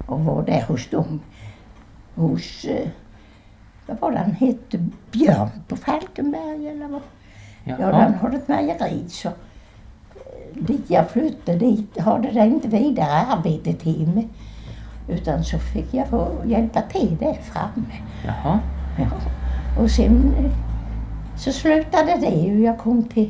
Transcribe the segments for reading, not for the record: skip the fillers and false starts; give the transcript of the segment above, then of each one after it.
och var där hos dem. Vad var det han hette? Björn på Falkenberg eller vad? Jaha. Ja, han hade ett mejeri så dit jag flyttade dit hade det inte vidare arbete till mig. Utan så fick jag få hjälpa till där framme. Jaha. Ja. Och sen så slutade det och jag kom till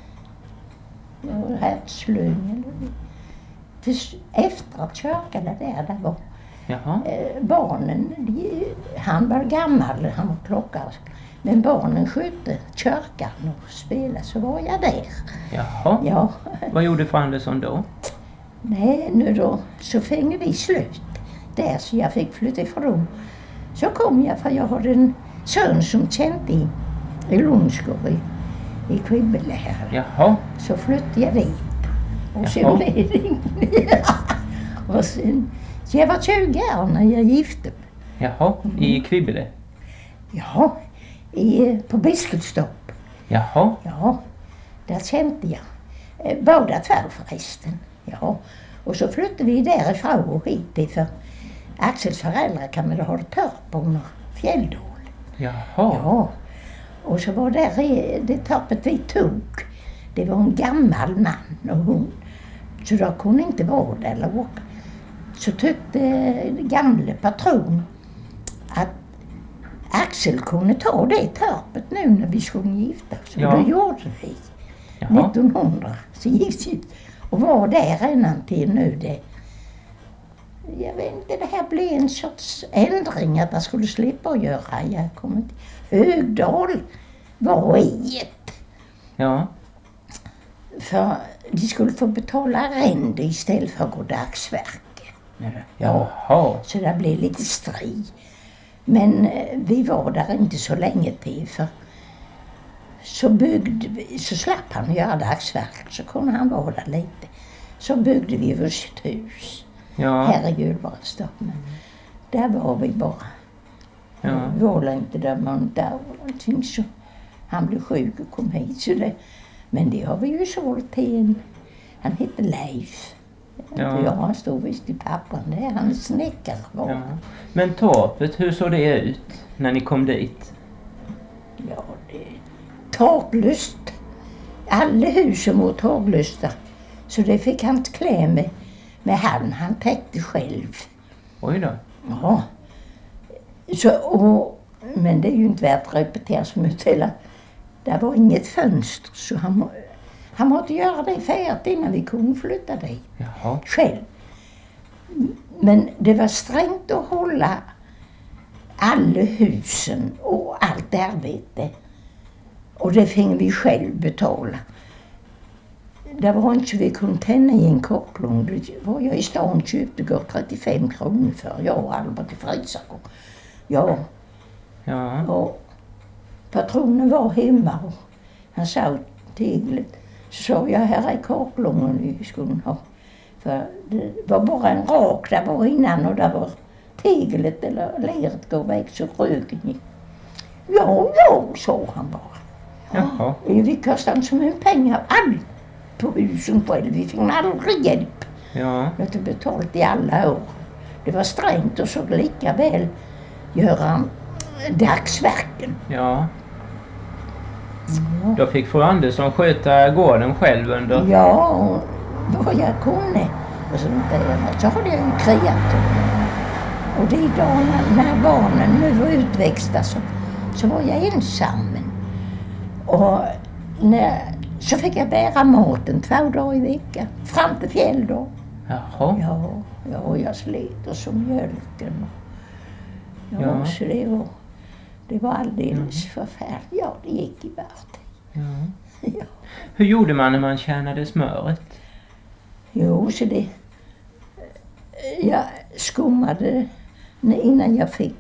Hertslön till efter att kyrkan där var Jaha. barnen, han var gammal, han var klockare. Men barnen skötte kyrkan och spelade så var jag där. Jaha. Ja. Vad gjorde fru Andersson då? Nej, nu då så finge vi slut där så jag fick flytta ifrån. Så kom jag för jag hade en son som kände i Lundsgård i Kvibbele här. Jaha. Så flyttade jag dit. Och Jaha. sen blev det och sen, så jag var 20 år när jag gifte mig. Jaha. I Kvibbele? Ja, på Biskopstorp. Jaha. Ja, där kände jag. Båda två förresten. Ja, och så flyttade vi därifrån och hit för Axels föräldrar kan man ha torp under Fjälldal. Jaha. Ja, och så var det torpet vi tog. Det var en gammal man och hon. Så då kunde inte vara där eller åka. Så tyckte gamle patron att Axel kunde ta det torpet nu när vi skulle gifta oss. Ja. Och det gjorde vi. Jaha. 1900 så gifte vi och var där innan till nu det. Jag vet inte, det här blev en sorts ändring att jag skulle slippa att göra. Jag kommer inte. Högdal var i ett. Ja. För de skulle få betala arrende istället för att gå dagsverke. Jaha. Så det blev lite strid. Men vi var där inte så länge till för så slapp han göra dagsverk så kunde han vara där lite. Så byggde vi sitt hus här i Julvardstorp. Där var vi bara. Ja. Var inte där man där och någonting så han blev sjuk och kom hit så det. Men det har vi ju sålt till en, han heter Leif. Ja, han stod visst i pappan där, han är snickare. Ja. Men torpet, hur såg det ut när ni kom dit? Ja, det taklöst. Alla husen var taklusta. Så det fick han inte klä med han täckte själv. Oj då. Ja. Men det är ju inte värt att repetera så mycket heller. Det var inget fönster så han måste göra det färdigt innan vi kunde flytta dit. Jaha. Själv. Men det var strängt att hålla alla husen och allt arbete. Och det fick vi själv betala. Det var inte vi kunde tända i en kocklugn. Det var jag i stan köpte går 35 kronor för. Jag och Albert i Frisago. Ja. Ja. Och patronen var hemma och han sa teglet. Så sa jag, här är kocklugnen vi skulle ha. För det var bara en rak där var innan och där var teglet eller leret går väg så röken gick. Ja, sa han bara. Jaha. Vi kostade så mycket pengar allt på husen själv. Vi fick aldrig hjälp. Ja. Jag hade betalt i alla år. Det var strängt och så lika väl göra dagsverken. Ja. Då fick fru Andersson sköta gården själv under... Ja, vad jag kunde. Och så hade jag en kreatur. Och de dagarna när barnen nu var utväxta så var jag ensam. Och så fick jag bära maten 2 dagar i veckan. Fram till Fjälldal. Jaha. Ja, jag slet och så mjölken. Ja. Så det var alldeles förfärligt. Ja, det gick i vart. Ja. Hur gjorde man när man tjänade smöret? Jo, så jag skummade innan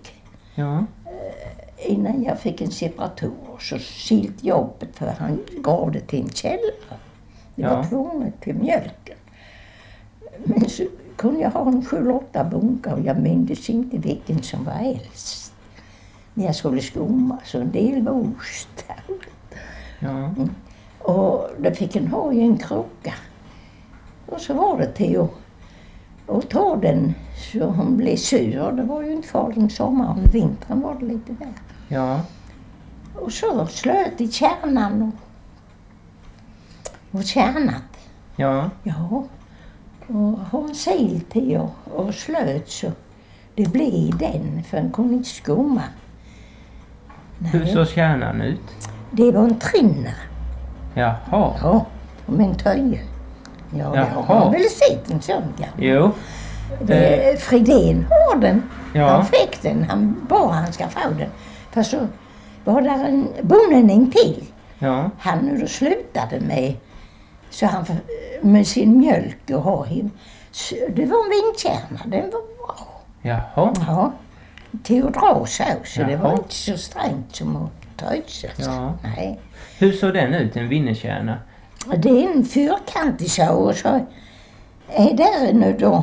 jag fick en separator så silt jobbet för han gav det till en källare. Det var tvunget till mjölken. Men så kunde jag ha en 7-8 bunkar och jag minns inte vilken som var äldst. När jag skulle skumma så en del var ost. Ja. Och då fick en ha i en krocka. Och så var det till att och tog den så hon blev sur. Det var ju inte farligt sommaren, vintern var det lite där. Ja. Och så slöt i kärnan och kärnat. Ja. Ja, och hon sil till och slöt så det blev den för den kunde inte skumma. Hur såg kärnan ut? Det var en trinner. Jaha. Ja, med en töje. Ja, det Jaha. har man väl sett en sån gammal. Jo. Fridén har den. Ja. Han fick den, han ska få den. För så var där en bonden till. Ja. Han nu då slutade med så han med sin mjölk och ha him. Det var en vindkärna, den var bra. Jaha. Ja, till att dra så det Jaha. var inte så strängt som att töjsa. Ja. Nej. Hur såg den ut, en vinnerkärna? Det är en fyrkantig så och så är där nu då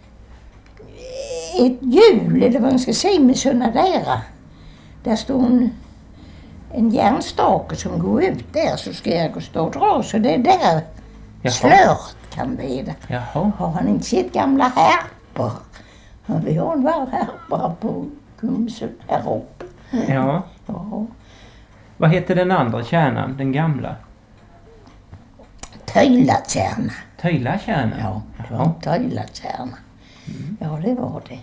ett hjul eller vad man ska säga med sådana där står en järnstake som går ut där så ska jag gå stå och dra så det är där slört kan bli det. Jaha. Har han inte sett gamla härpor? Ja, vi har en var härpor på Kumsen här uppe. Ja. Ja. Vad heter den andra kärnan, den gamla? Töjlatärna. Töjlakärnan? Ja, det var en töjlatärna. Ja, det var det.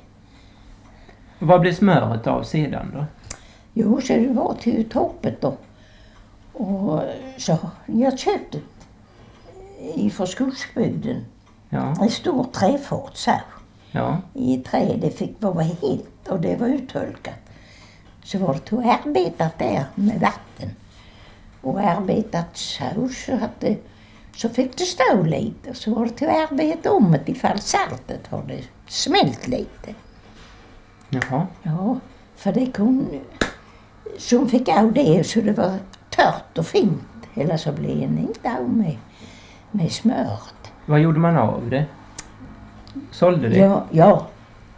Vad blev smöret av sedan då? Jo, så det var till toppet då. Och så jag köpte ifrån skogsbygden Ja. en stor träfat så Ja. i trä. Det fick vara helt och det var uthölkat. Så var det till arbetat där med vatten. Och arbetat så att det, så fick det stå lite. Så var det till arbeta om det ifall saltet hade smält lite. Jaha. Ja, för det kunde... Så hon fick av det så det var tört och fint. Eller så blev det inte av med smöret. Vad gjorde man av det? Sålde det? Ja,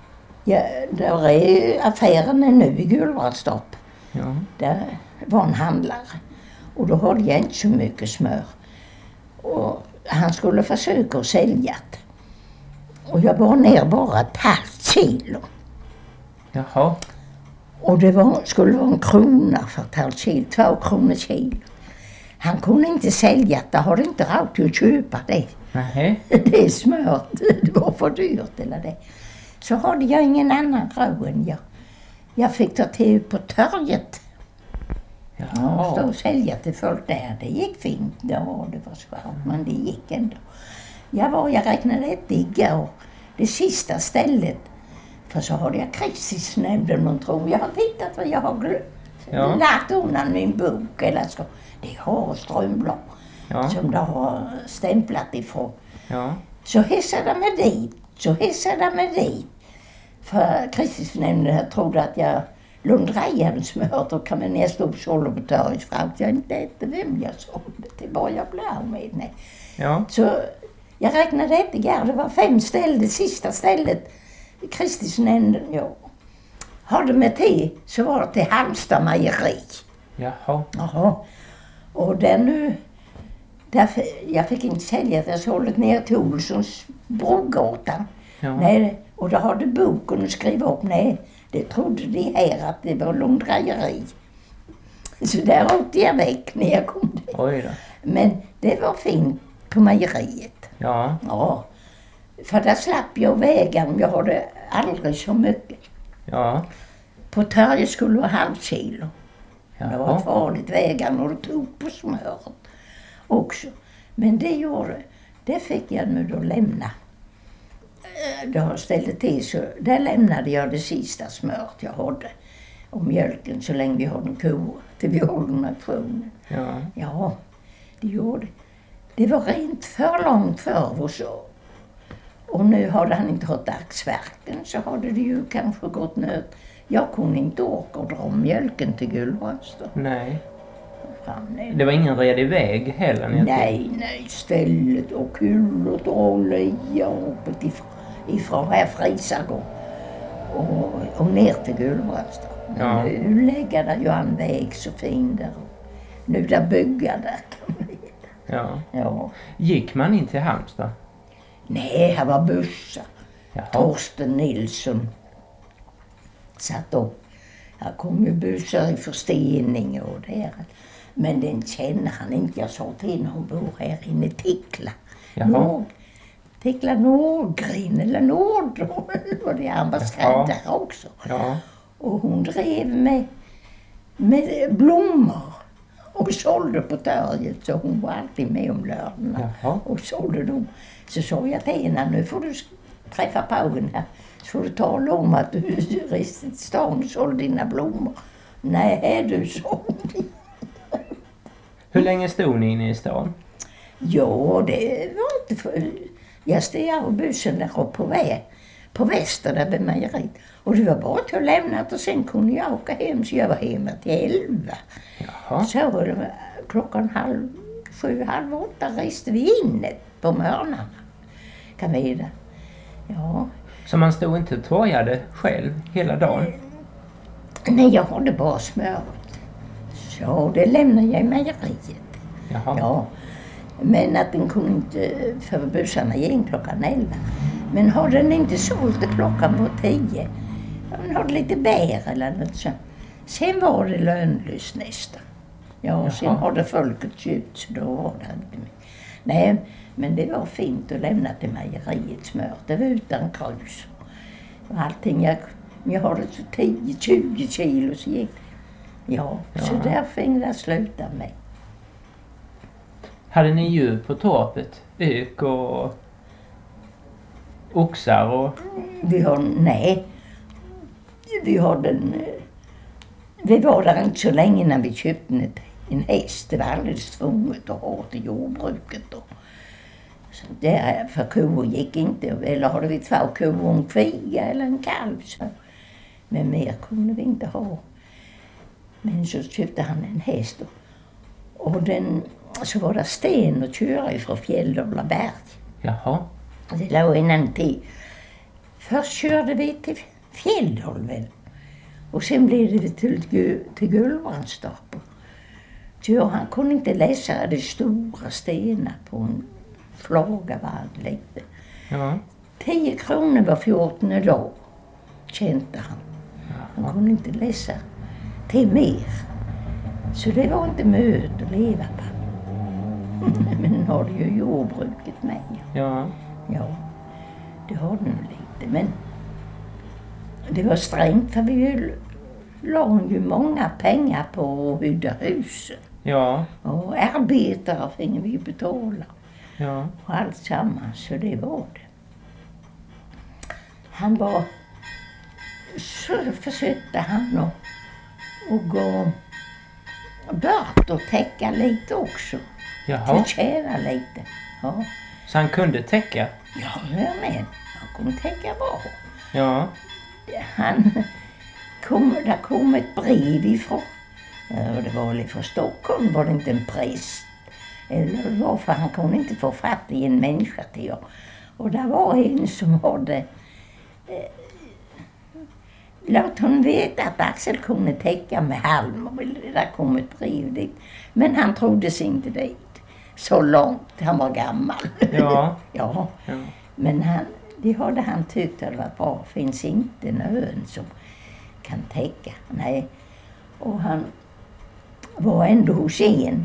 där är affären nu i Gullbrandstorp. Ja. Där var en handlare. Och då hade jag inte så mycket smör. Och han skulle försöka att sälja det. Och jag bar ner bara ett halvt kilo. Jaha. Och det skulle vara en krona för ett halvt kilo, 2 kronor kilo. Han kunde inte sälja det, har inte råd till att köpa det. Nej. Det är smört, det var för dyrt eller det. Så hade jag ingen annan råd än jag fick ta till på torget. Ja, och stå och sälja till folk där. Det gick fint. Ja, det var svårt, men det gick ändå. Jag räknade ett igår. Det sista stället. För så hade jag krigsnämnden och tror. Jag har tittat vad jag har lagt undan min bok. Eller så. Det har Strömblad. Ja. Som de har stämplat ifrån. Ja. Så hissade de mig dit. För krigsnämnden trodde att jag lundrejade smört och kan man nästa upp sålde på torget fram. Jag inte äter vem jag sålde till bara jag blev av med. Nej. Ja. Så jag räknade ett igår. Det var 5 ställen. Det sista stället krigsnämnden hade med till så var det till Halmstad mejeri. Jaha. Jaha. Och jag fick inte sälja det. Jag sålde ner till Olssons Brogatan. Ja. Nej, och då hade boken att skriva upp. Nej, det trodde de här att det var långdrejeri. Så där åkte jag väck när jag kom dit. Oj då. Men det var fint på mejeriet. Ja. Ja. För där slapp jag vägen. Jag hade aldrig så mycket. Ja. På torget skulle det vara halvt kilo. Jaha. Det var ett farligt vägen och det tog på smöret också. Men det fick jag nu då lämna. Då ställde till så där lämnade jag det sista smöret jag hade. Och mjölken så länge vi hade kor till vi håller nationen. Ja. Ja, det gjorde det. Det var rent för långt för oss. Och nu hade han inte hört dagsverken så hade det ju kanske gått nöt. Jag kunde inte åka och dra mjölken till Gullbrandstorp. Nej. Det var ingen redig väg heller ner till. Nej, stället och kullot och olja uppåt ifrån här Frisagård och ner till Gullbrandstorp. Ja. Nu lägger det ju en väg så fin där. Nu där bygga där kan vi. Ja. Ja. Gick man in till Halmstad? Nej, här var bussar. Torsten Nilsson satt upp. Här kom ju busar i förstening och det. Men den känner han inte. Jag sa till henne, hon bor här inne i Tickla. Tickla Nordgren eller Nordrå. Och det han var skräddare också. Ja. Och hon drev med blommor. Och sålde på torget, så hon var alltid med om lördagarna. Och sålde dem. Så sa jag till henne, nu får du träffa pauen här. Så får du tala om att du reste till stan och sålde dina blommor. Nej, du sålde. Hur länge stod ni inne i stan? Ja, det var inte för... Jag steg av bussen där på väster där vid mejeriet. Och det var bara till att lämna och sen kunde jag åka hem. Så jag var hemma till 11. Jaha. Så klockan 7, 7:30 reste vi in på morgnarna. Kan vi det. Ja. Så man stod inte och torgade själv hela dagen? Nej, jag hade bara smöret. Så det lämnade jag i mejeriet. Jaha. Ja. Men att den kunde inte, för bussarna gick klockan 11. Men har den inte sålt klockan på 10. Den hade lite bär eller något så. Sen var det lönlöst nästan. Ja, sen hade folket köpt så då var det inte mer. Nej, men det var fint att lämna till mejeriet smör. Det var utan krus. Och allting, jag hade så 10-20 kilo så gick det. Ja, så där fick jag sluta med. Hade ni djur på torpet? Ök och oxar och... Nej. Vi var där inte så länge när vi köpte en häst. Det var alldeles tvunget att ha till jordbruket då. Så där, för kor gick inte. Eller hade vi 2 kor och en kviga eller en kalv. Så. Men mer kunde vi inte ha. Men så köpte han en häst då. Och så var det sten att köra ifrån Fjällövla berg. Jaha. Det låg innan till. Först körde vi till Fjällövla. Och sen blev det till Gullbrandstorp. Så han kunde inte läsa de stora stenar på en flagga var han lite. Ja. 10 kronor var 14 dag, kände han. Han kunde inte läsa till mer. Så det var inte möjligt att leva på. Men nu har det ju jordbruket med. Ja. Ja, det har det nog lite. Men det var strängt för vi la ju många pengar på att bygga husen. Ja. Och arbetare fick vi betala. Ja. Och allt samman, så det var det. Han var... Så försökte han att gå bort och täcka lite också. Jaha. För att tjäna lite. Ja. Så han kunde täcka? Ja, men han kunde täcka bra. Ja. Där kom ett brev ifrån. Och det var från Stockholm, var det inte en präst. Eller varför han kunde inte få fatt i en människa till. Och där var en som hade... låt hon veta att Axel kunde täcka med halm. Och där kom ett brev dit. Men han trodde sig inte dit. Så långt, han var gammal. Ja. Ja. Men det hade han tyckt att det var bra. Finns inte en ön som kan täcka. Nej. Och han var ändå hos en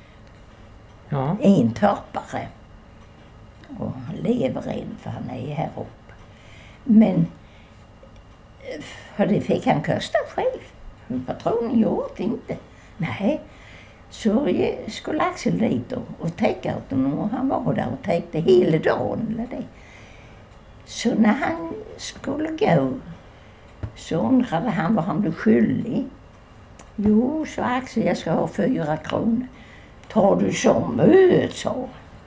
torpare. Och han lever än för han är här uppe. Men för det fick han kosta själv. Patronen gjorde inte. Nej. Så skulle Axel dit och täcka åt honom. Och han var där och täckte hela dagen. Eller det. Så när han skulle gå så undrade han vad han blev skyldig. Jo, så Axel, jag ska ha 4 kronor. Tar du som öd, sa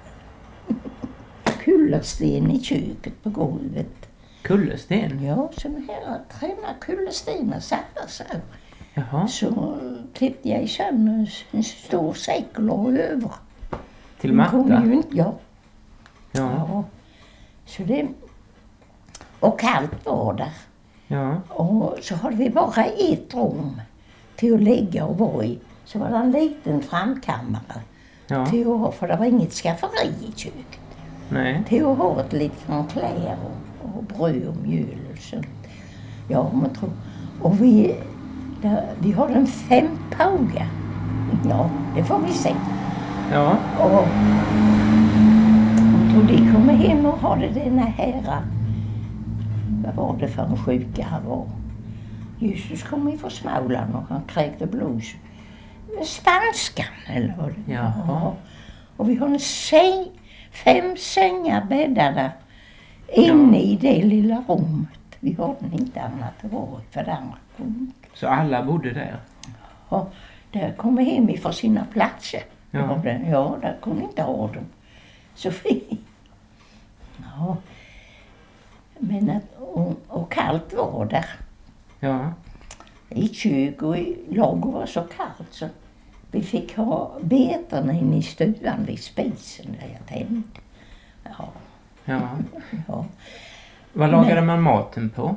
kullersten i köket på golvet. Kullersten? Ja, sådana här 3 kullerstenar satt där så. Jaha. Så klippte jag i sömn en stor säck och la över. Till matta? Ja. Så det... Och kallt var där. Ja. Och så hade vi bara ett rum till att lägga och vara i. Så var det en liten framkammare. Ja. För det var inget skafferi i köket. Nej. Till att ha ett litet kläder och bröd och mjöl och sånt. Ja, man tror. Och vi har en 5 pauga. Ja, det får vi se. Ja. Och de kommer hem och har det denna här. Vad var det för en sjuka han var? Jesus kom ifrån Småland och han kräkte blod. Spanskan eller vad det var. Ja. Och vi har 5 sängar bäddade inne i det lilla rummet. Vi har den inte annat varit för den andra kom. Så alla bodde där? Ja, där kommer hem ifrån sina platser. Ja. Ja, där kunde inte ha dem. Så vi... Ja. Men och kallt var där. Ja. I kök och i lager var så kallt så vi fick ha betarna inne i stugan vid spisen där jag tände. Ja. Ja. Ja. Vad lagade man maten på?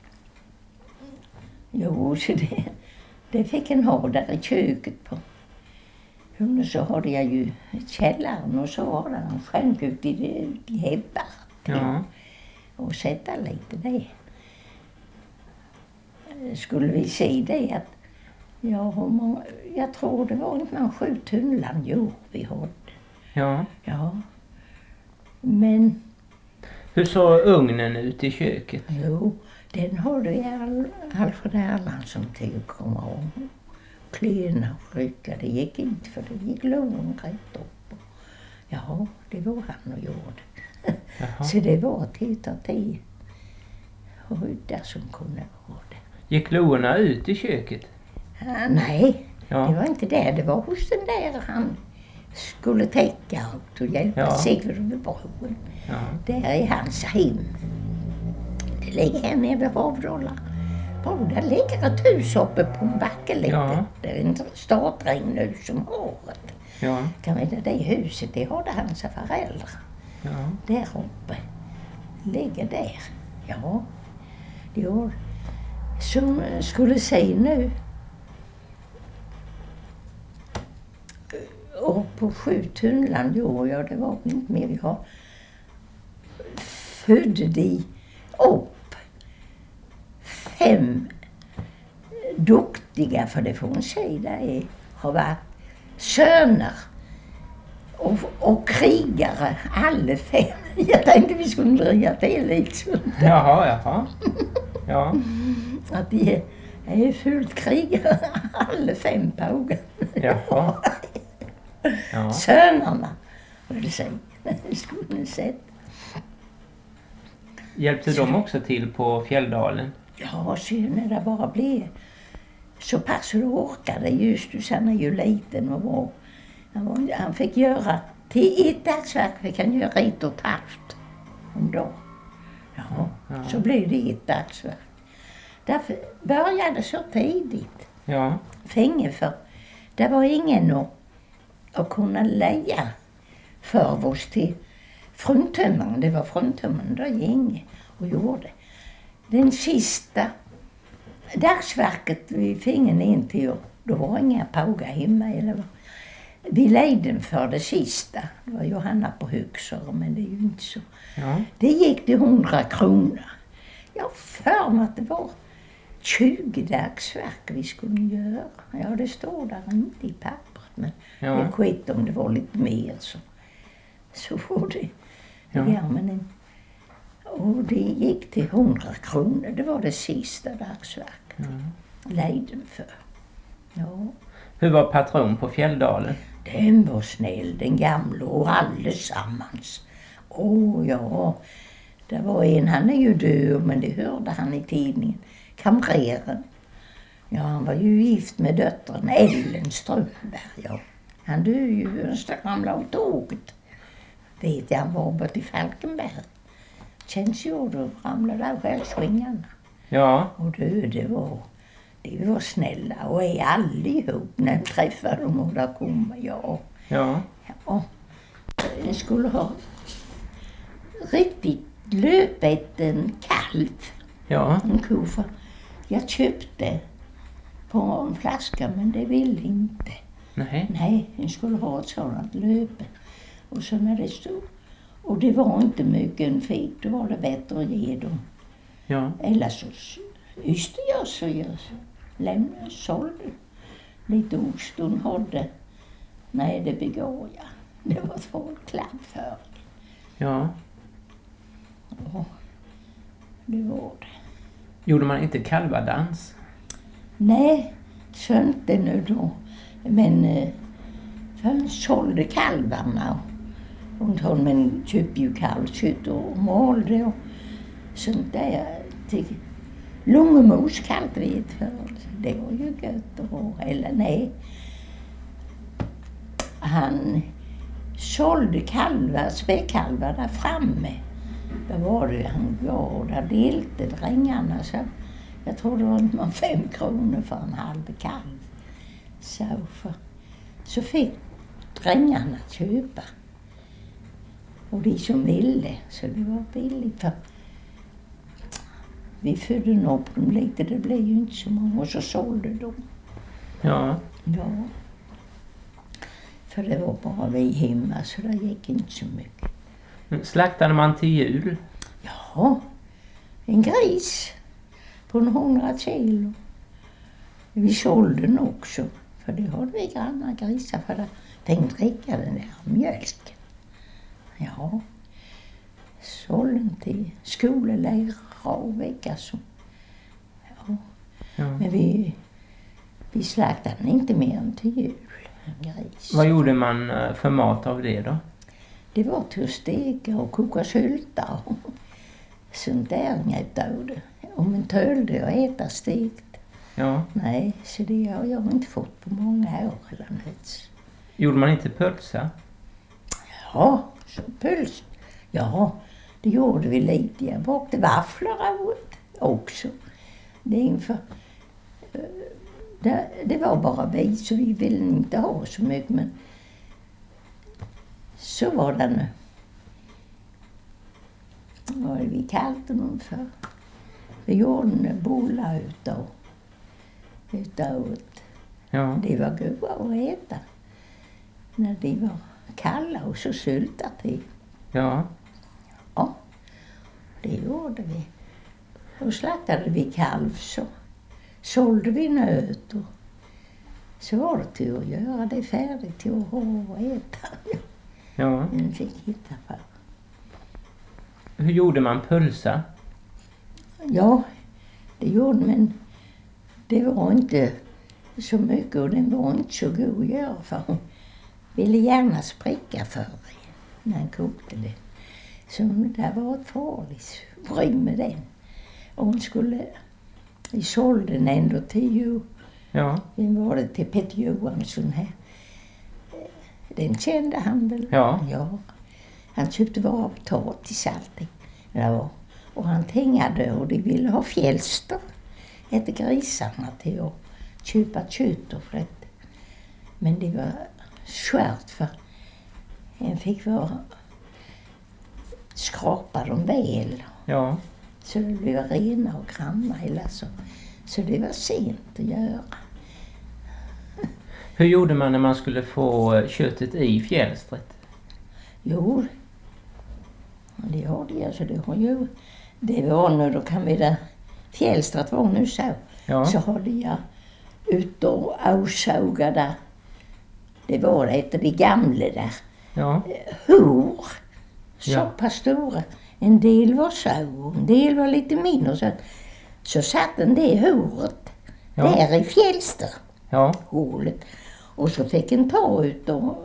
Jo, så det fick en ha där i köket på. Och så hade jag ju källaren och så var det en skänk ut i hebbar. Ja. Och sätta lite det. Skulle vi se det att jag tror det var inte 7 tunnland jord vi hade. Ja. Ja. Men... Hur såg ugnen ut i köket? Jo, den hade Alfred Erlandsson till att komma om. Klena och rycka, det gick inte för det gick långt rätt upp. Ja, det var han och gjorde. Så det var titta till och där som kunde ha det. Gick loorna ut i köket? Nej, det var inte det. Det var hos den där han skulle täcka och hjälpa Sigfrid över bron. Ja. Där är hans hem. Det ligger här nere vid Havdala. Där ligger ett hus uppe på en backe lite. Ja. Det är en startring nu som håret. Ja. Kan vi det huset, det hade hans föräldrar. Ja. Där uppe. Ligger där. Ja. Det var som skulle se nu. Och på 7 tunnland ja det var inte mer. Jag födde de upp 5 duktiga, för det får en säga, har varit söner och krigare, alla 5. Jag tänkte vi skulle driva till lite sånt. Jaha. Ja. Att de är fullt krigare, alla 5 pågar. Jaha. Ja. Sönerna, vad det säger. Skulle ni sett. Hjälpte de också till på Fjälldalen? Ja, sen när det bara blev så pass du orkade. Justus, han är ju liten och var. Han fick göra, till ett dagsverk fick han göra 1,5 om dagen. Ja, så blev det ett dagsverk. Därför började så tidigt. Ja. Fänge för det var ingen att kunna leja för oss till fruntömmaren. Det var fruntömmaren där gick och gjorde. Den sista dagsverket vi fingen in till, då var inga pauga hemma eller vad. Vi lejde för det sista. Det var Johanna på Högsör, men det är ju inte så. Ja. Det gick till 100 kronor. Jag för mig att det var 20 dagsverk vi skulle göra. Ja, det står där inte i pappret, men det skit om det var lite mer så var det. Ja, men och det gick till 100 kronor. Det var det sista dagsverket. Lejden för. Ja. Hur var patron på Fjälldalen? Den var snäll, den gamla och allesammans. Ja, det var en, han är ju död, men det hörde han i tidningen. Kamreren. Ja, han var ju gift med döttern Ellen Strömberg. Ja. Han död ju önskade ramla av tåget. Vet jag, han var bort i Falkenberg. Känns ju då ramlade av självsvingarna. Ja. Och det var snälla och är allihop när jag träffade dem och där kommer jag. Ja. Jag skulle ha riktigt löpet en kalv. Ja. En ko för jag köpte på en flaska men det ville inte. Nej. Nej, jag skulle ha ett sådant löpe. Och så när det stod Och det var inte mycket en fick, då var det bättre att ge dem. Ja. Eller så yste jag så jag lämnade, sålde lite ost hon hade. Nej, det begår jag. Det var folklapp för. Ja. Och det var det. Gjorde man inte kalvadans? Nej, så inte nu då. Men han sålde kalvarna. Och man köpte ju kalvkött och malde och sånt där. Till lungemos kallade vi det för. Det var ju gött. Eller nej. Han sålde kalvar, späckkalvar där framme. Då var det han gav där delte drängarna. Så jag tror det var 5 kronor för en halv kalv. Så fick drängarna köpa. Och de som ville, så det var billigt. För vi födde upp dem lite, det blev ju inte så många, och så sålde de. Ja. Ja. För det var bara vi hemma, så det gick inte så mycket. Men slaktade man till jul? Ja, en gris på 100 kilo. Vi sålde den också, för det hade vi grannar grisar för att tänkte dricka den där mjölken. Ja, sålde den till skolelärare och vecka så. Ja. Men vi slaktade den inte mer än till jul, en gris. Vad gjorde man för mat av det då? Det var till att steka och koka sylta och sånt där inget av det. Om man tölde och äta stekt. Ja. Nej, så det har jag inte fått på många år eller något. Gjorde man inte pölsa? Ja, så pöls. Ja, det gjorde vi lite. Jag bakte vafflor också. Det var bara vi, så vi ville inte ha så mycket, men så var det nu. Vad var det vi kallade dem för? Vi gjorde bullar utav. Ja. Det var goda att äta. När de var kalla och så sylta till. Ja. Ja, det gjorde vi. Och slaktade vi kalv så sålde vi nöt och så var det till att göra det färdigt till att ha och äta. Ja. Men fick hitta på. Hur gjorde man pölsa? Ja, det gjorde, men det var inte så mycket och den var inte så god att göra för hon ville gärna spricka för när han kokte det. Så det var ett farligt bry med den. Och hon vi sålde den ändå till Ja. Vi var det till Peter Johansson här. Den kände han väl? Ja. Ja. Han köpte bara potatis alltid. Ja. Och han tänkade och de ville ha fjälster. Hette grisarna till att köpa kött och frätt. Men det var svårt för en fick skrapa dem väl. Ja. Så det blev rena och granna eller så. Så det var sent att göra. Hur gjorde man när man skulle få köttet i fjälstret? Jo, det har det. Alltså det var nu, då kan vi där. Fjällstret var nu så. Ja. Så hade jag ut och avsågade. Det var ett av de gamla där. Ja. Hår. Så Ja. pass stora. En del var så, en del var lite mindre. Så satt den det håret där i fjälster. Ja. Hålet. Och så fick en ta ut och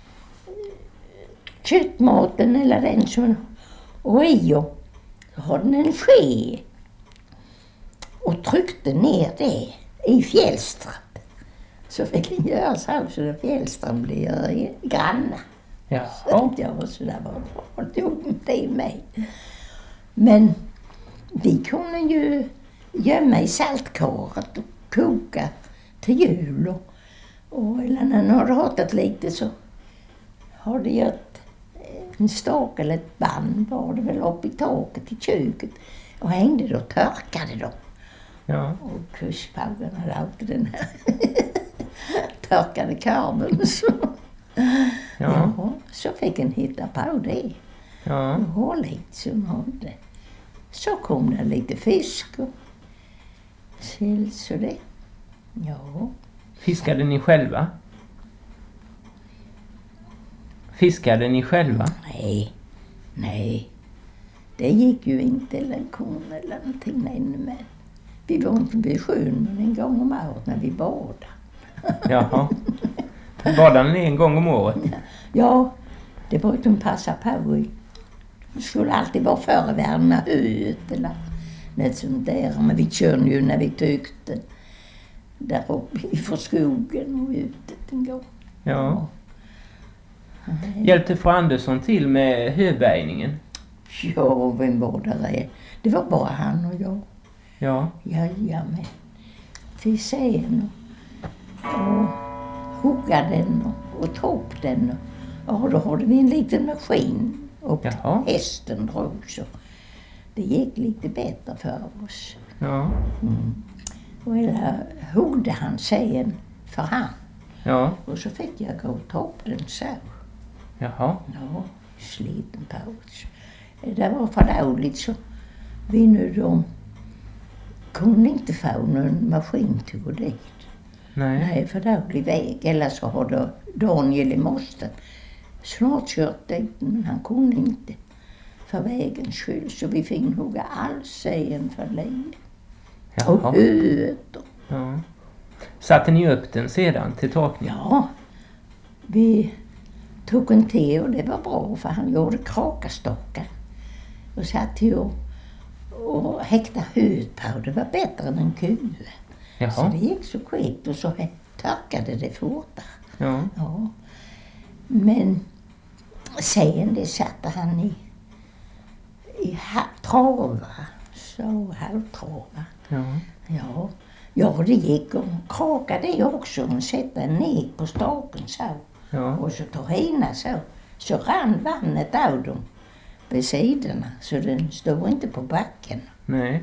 köttmaten eller den som och i och så hade den en ske och tryckte ner det i fjälstret. Så fick den göra så att fjälstren blir granna. Ja. Ja, så där var det gjorde det med. Men vi kunde ju gömma i saltkaret och koka till jul och eller när den hade hatat lite så hade jag en stak eller ett band var det väl upp i taket i köket och hängde då och torkade dem. Ja. Och kuspaugen hade alltid den här torkade karven så. Ja. Ja, så fick en hitta på det. Ja. Jag har lite som hade. Så kom det lite fisk och sill så det. Ja. Fiskade ni själva? Fiskade ni själva? Nej. Det gick ju inte eller korn eller någonting men vi var inte vid sjön men en gång om året när vi badade. Jaha. Badade ni en gång om året? Ja, det var inte att passa på. Det skulle alltid vara före världen höet eller något sånt där. Men vi körde ju när vi tyckte där uppe ifrån skogen och ute en gång. Ja. Hjälpte fru Andersson till med höbärgningen? Ja, vem var det? Det var bara han och jag. Ja. Jajamän. Till sen och hugga den och ta upp den. Och då hade vi en liten maskin och hästen drog så. Det gick lite bättre för oss. Ja. Och eller huggde han sen för han. Ja. Och så fick jag gå och ta upp den så. Jaha. Ja, sliten paus. Det var för dåligt så vi nu då kunde inte få någon maskintur dit. Nej, för dålig väg. Eller så har Daniel i mosten snart kört dit men han kunde inte för vägens skull. Så vi fick hugga alls en för liv. Och höet. Ja. Satte ni upp den sedan till torkning? Ja, vi tog en te och det var bra för han gjorde krakastockar. Och satt till och häkta höet på. Det var bättre än en kue. Jaha. Så det gick så kvickt och så torkade det fortare. Ja. Men sen det satte han i travar. Så halvtravar. Ja, det gick och krakade det också. Hon sätter en ner på staken så. Ja. Och så tog hina så. Så rann vattnet av dem vid sidorna. Så den stod inte på backen. Nej.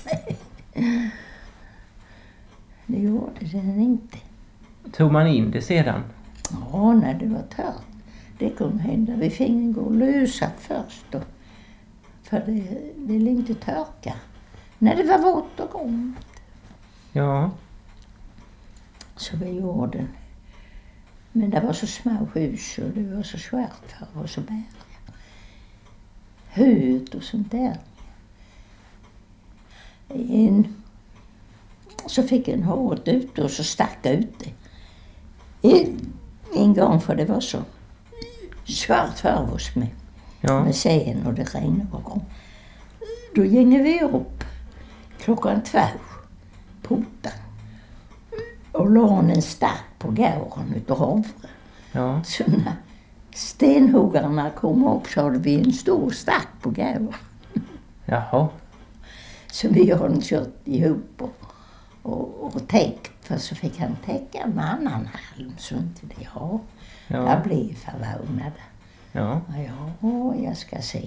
Det gjorde den inte. Tog man in det sedan? Ja, när det var torrt. Det kunde hända. Vi fick gå och lösa först då. För det ville inte torka. När det var vått och grunt. Ja. Så vi gjorde den. Men det var så små hus och det var så svårt för oss att bära. Höet och sånt där. Så fick en hårt ute och så stack ute. En gång för det var så svårt för oss med sen och det regnade och kom. Då gick vi upp 2:00 porten och la en stack på gården utav havre. Ja. Så när stenhuggarna kom upp så hade vi en stor stack på gården. Jaha. Så vi hade kört ihop och täckt. För så fick han täcka med annan halm så inte det. Ja. Jag blev förvånad. Ja, jag ska se.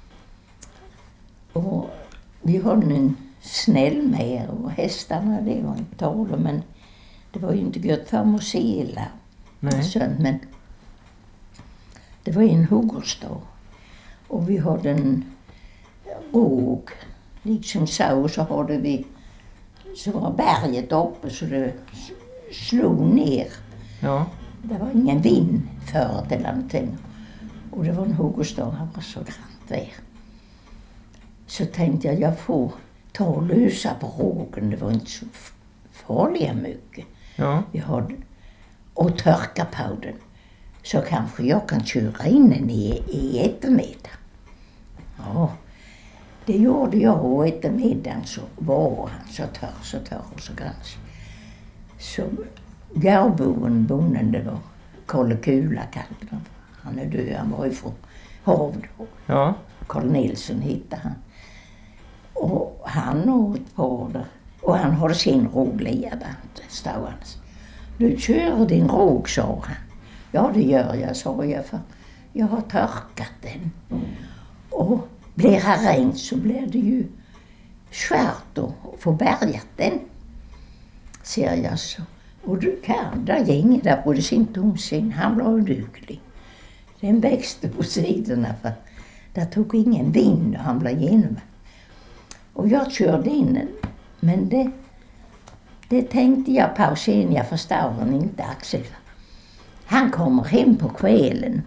Och vi hade en snäll med och hästarna det var inte tal men det var ju inte gott för musela. Men det var en huggerstad och vi hade en råg liksom så hade vi så var berget uppe så det slog ner. Ja. Det var ingen vind för det eller någonting. Och det var en huggerstad, han var så grant där. Så tänkte jag får ta och lösa på rågen. Det var inte så farliga mycket. Ja. Vi hade och törka på den. Så kanske jag kan köra in den i eftermiddag. Ja, det gjorde jag och eftermiddagen så var han så torr och så granns. Så garbonden det var Kalle Kula kallade han är död, han var ifrån hav då. Ja. Carl Nilsson hittade han. Och han åt på det. Och han hade sin råglevande stående. Du kör din råg, sa han. Ja, det gör jag, sa jag, för jag har torkat den. Och blir här regn så blir det ju svårt att få bärgat den. Ser jag så. Och du kan, där gäng där både sin tomsing, han blev duglig. Den växte på sidorna för Det tog ingen vind och han blev genom. Och jag körde in, men det tänkte jag på sen, jag förstår inte Axel. Han kommer hem på kvällen.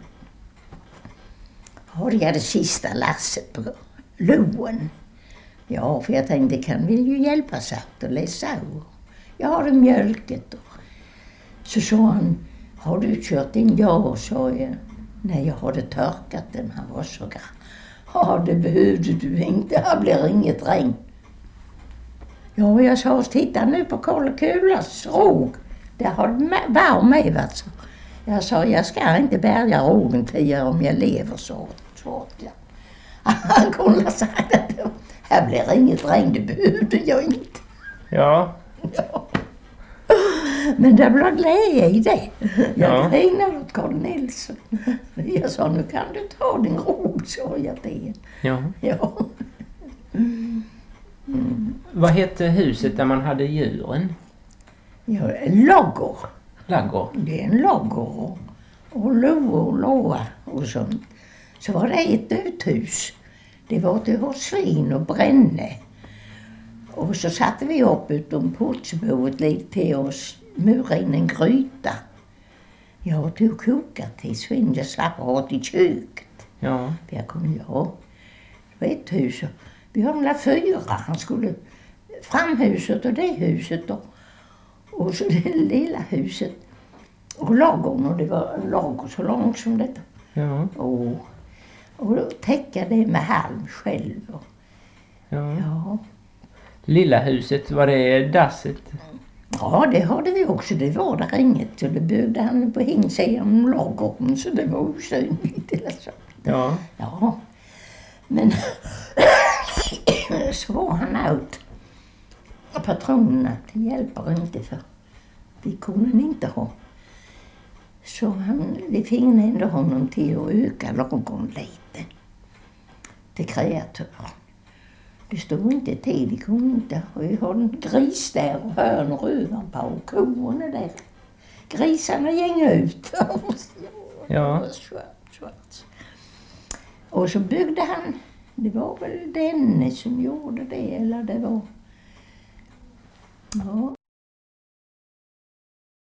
Och det är det sista lasset på loen. Ja, för jag tänkte, kan vi ju hjälpas åt att läsa ur. Jag har det mjölket. Så sa han, har du kört in? Ja, sa jag. Nej, jag hade torkat den, han var så grann. Ja, det behövde du inte, här blir inget regn. Ja, jag sa, titta nu på Kalle Kulas råg. Det har var med varit så. Jag sa, jag ska inte bärga rågen till er om jag lever så. Han kunde ha sagt att här blir inget regn, det behövde jag inte. Ja. Ja. Men det blev glädje i det. Jag grinade åt Carl Nilsson. Jag sa, nu kan du ta din råg, sa jag till. Ja. Ja. Vad hette huset där man hade djuren? Ja, lagor. Lagor? Det är en lagor och lo och låa och sånt. Så var det ett uthus. Det var till hos svin och bränne. Och så satte vi upp utom portsboet lite till oss, mura in en gryta. Jag tog koka till svin, jag slapp ha i köket. Ja. För jag kunde det var ett hus. Vi har några 4. Han skulle framhuset och det huset och så det lilla huset. Och lagorn, och det var en lager så långt som detta. Ja. Och då täcka det med halm själv. Ja. Lilla huset, var det dasset? Ja, det hade vi också. Det var där inget. Så det byggde han på insidan om lagorn, så det var osynligt eller så. Ja. Ja. Men så var han åt patronerna. Det hjälper inte för vi kunde inte ha. Så vi fick ändå honom till att öka lagorn lite. Till kreatur. Det stod inte till, vi kunde inte. Och vi har en gris där och hönor ovanpå och korna där. Grisarna gick ut. Ja. Svart. Och så byggde han, det var väl denne som gjorde det, eller det var... Ja.